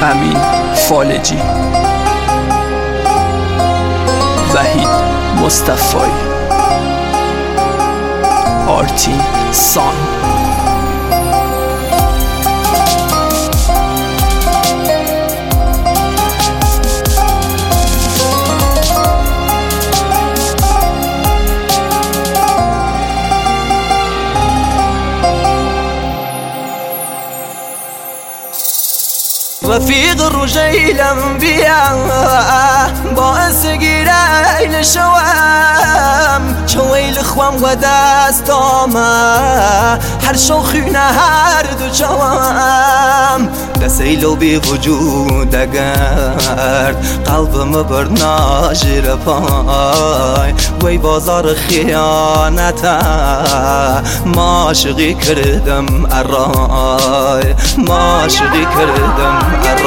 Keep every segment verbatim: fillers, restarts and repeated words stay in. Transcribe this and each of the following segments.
امین فالجی، وحید مصطفی، آرتین سان. رفيق الرجيل انبياء باعث گیرای شوام شویل خوام و دستامه هر شوخینه هر دو جوام دسیل و بی وجود اگر قلبم بر ناجر پای وی بازار خیانته ماشقی کردم ارای ماشقی کردم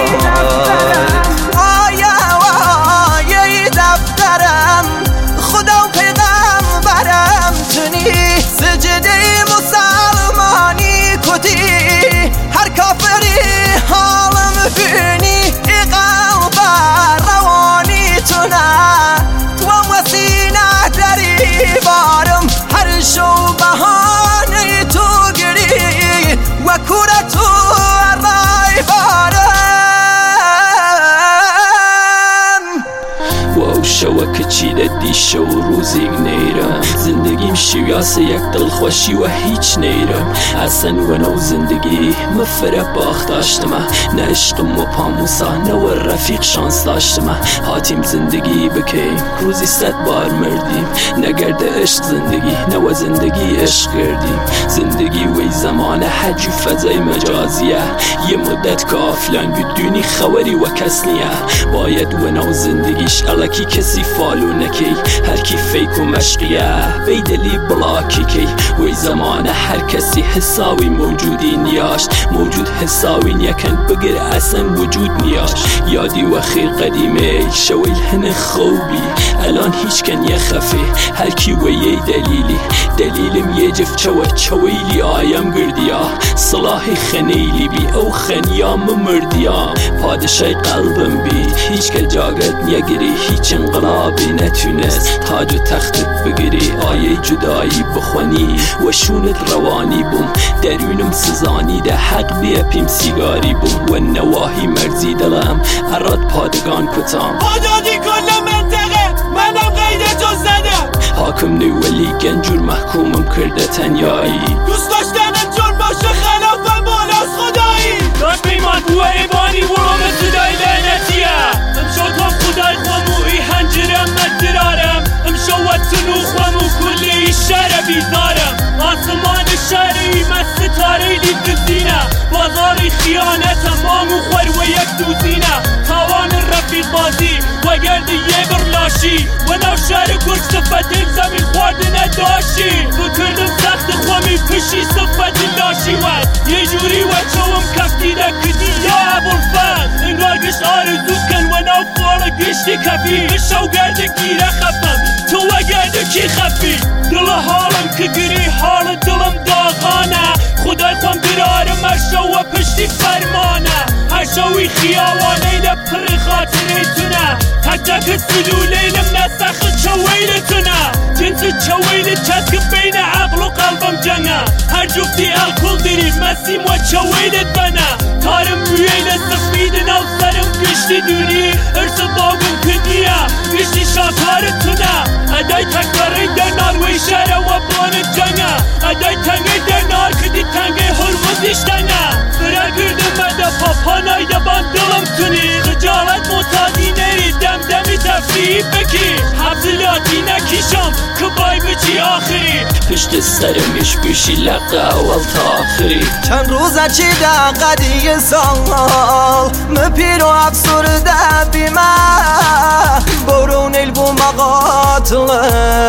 آیا آیا دفترم خدا و پیغمبرم تونی سجده مسلمانی کتی هر کافری حالم بینی ای قلب روانی تونه تو وسینه داری بارم هر شو بهانه تو گری و کوره تو رای بارم شەوە کەچی لە دیشە و ڕووزێک نەیرە زندگیم شێویاسە یەک دڵخۆشی و هیچ نەیرە ئەسەن وەنەو زندگی مفرە باخ داشتمە نە عشقم و پاموسا نەوە ڕەفیق شانس داشتمە هاتیم زندگی بکەیم ڕووزی سەد بار مردیم نەگەردە عشق زندگی نەوە زندگی عشق کردیم زندگی وەی زەمانە حەج و فەزای مەجازیە یه مدت کە ئافلان بدونی خەوەری وە کەس نییە باید وەنەو زندگیش ئەڵەکی کسی فالو نکی هر کی فیک و مشقیه بیدلی بلاکی کی وی زمانه هر کسی حساوی موجودی نیاش موجود حساوی یکن بگر اصلا وجود نیاش یادی و خیر قدیمه شویل هن خوبی الان هیچ کن یه خفه هر کی و یه دلیلی دلیلم یه جف چوه چویلی آیم گردیا صلاحی خنیلی بی او خنیام مردیام پادشای قلبم بی هیچ که جاگت نیگری هیچ انقلابی نتونست تاج و تختت بگیری آیه جدایی بخونی و شونت روانی بوم درونم سزانی ده حق بیپیم سیگاری بوم و نواهی مرزی دلم اراد پادگان کتام آدادی کل منطقه منم قید تو زدم حاکم نولی گنجور محکومم کرده تنیایی دوست داشتنم جور باشه خلافم بالاست خدایی داشت بیمان بوه ایبانی ورام صدای لعنتیه امشاد هم خدای خاموی هنجرم مدرارم امشاد تنو خامو کلی شهر بیزارم آسمان شهری مست تاریلی بزینه بازاری خیانتم آمو خور و یک دوزینه توان رفیق بازی و گرد یه برلاشی و نو شهر کرد صفتیم زمین خورده نداشی بکردم سخت خوامی پشی صفت لاشی ود یه جوری و چوم کفتی دکتی یا ابوالفضل انگار گشت آرزوز کن و نو فال گشتی کفی بشو گرد گیره خفم تو و گرد کی خفی دل حالم که گری حال دلم داغانه خدای خوام درارم اشو و پشتی فرمانه هشوی خیاوانه ده پر خاطره تونه تک تک سلولیلم نسخ چویلتونه جنس چویل چسک بین عقل و قلبم جنگه هر جفتی الکل داری مسیم و چویلت بنه تارم بییل سفید نو سرم گشتی دونی ارس باگم کدیه گشتی شاکارتونه ادای تکاره در ناروی شهر و بان جنگه ادای تنگه در نار کدی تنگه هرمزیش دنگه برا گردم مده پاپانای دبان دلم تونی خجالت معتادی نری دم دمی تفریح بکی حبزلاتی نکیشم که بای بچی آخری پشت سرمش بشی لقه اول تا آخری چند روزه چی ده قدیه سال مپیر و افسرده بیمه برون البو مقاتله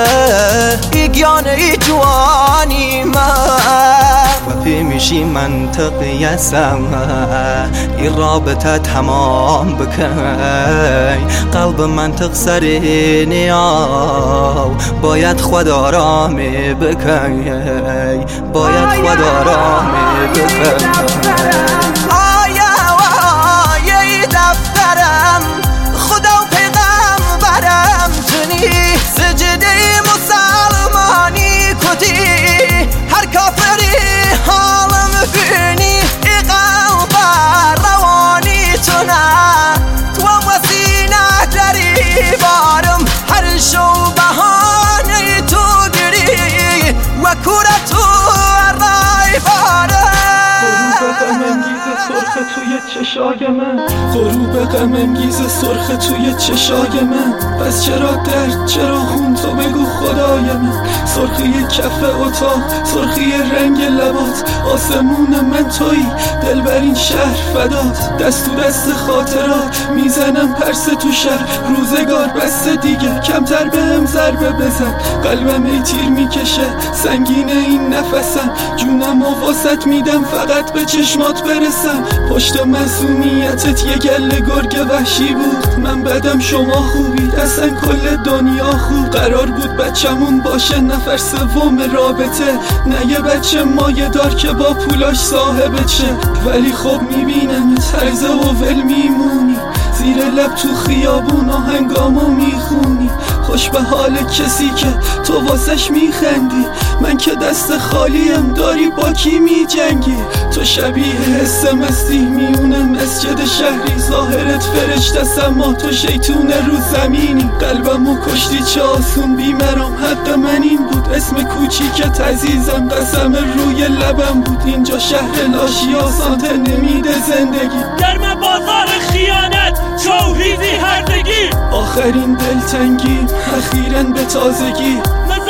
ایگیانه ای جوانی ما مپی میشی منطقی سمه این رابطه تمام بکن قلب منطق سری نیاو باید خود آرامی بکن باید خود آرامی بکن آیا آیا چشای من، غروب غم انگیز سرخ توی چشای من. پس چرا درد، چرا خون، تو بگو خدای من. سرخی کف اتاق، سرخی رنگ لبات، آسمون من تویی، دل بر این شهر فدات. دست تو دست خاطرات میزنم پرس تو شهر، روزگار بس دیگه کمتر بهم ضربه بزن. قلبم ای تیر میکشه سنگین این نفسم، جونم و واسط میدم فقط به چشمات برسم. پشت مسئولیتت یه گله گرگ وحشی بود، من بدم شما خوبید، اصلا کل دنیا خوب. قرار بود بچمون باشه نفر سوم رابطه، نه یه بچه مایه دار که با پولاش صاحبه چه. ولی خب میبینم ترزه و ول میمونی، زیر لب تو خیابون آهنگامو میخونی. خوش به حال کسی که تو واسش میخندی، من که دست خالیم، داری با کی میجنگی؟ تو شبیه حس مستی میونه مسجد شهری، ظاهرت فرشتست اما تو شیطون رو زمینی. قلبمو کشتی چه آسون بیمرام، حق من این بود، اسم کوچیکت عزیزم قسم روی لبم بود. اینجا شهر لاشیا سانته نمیده زندگی، گرم بازار خیانت چوهیزی هردگی. آخرین دلتنگی اخیراً به تازگی، من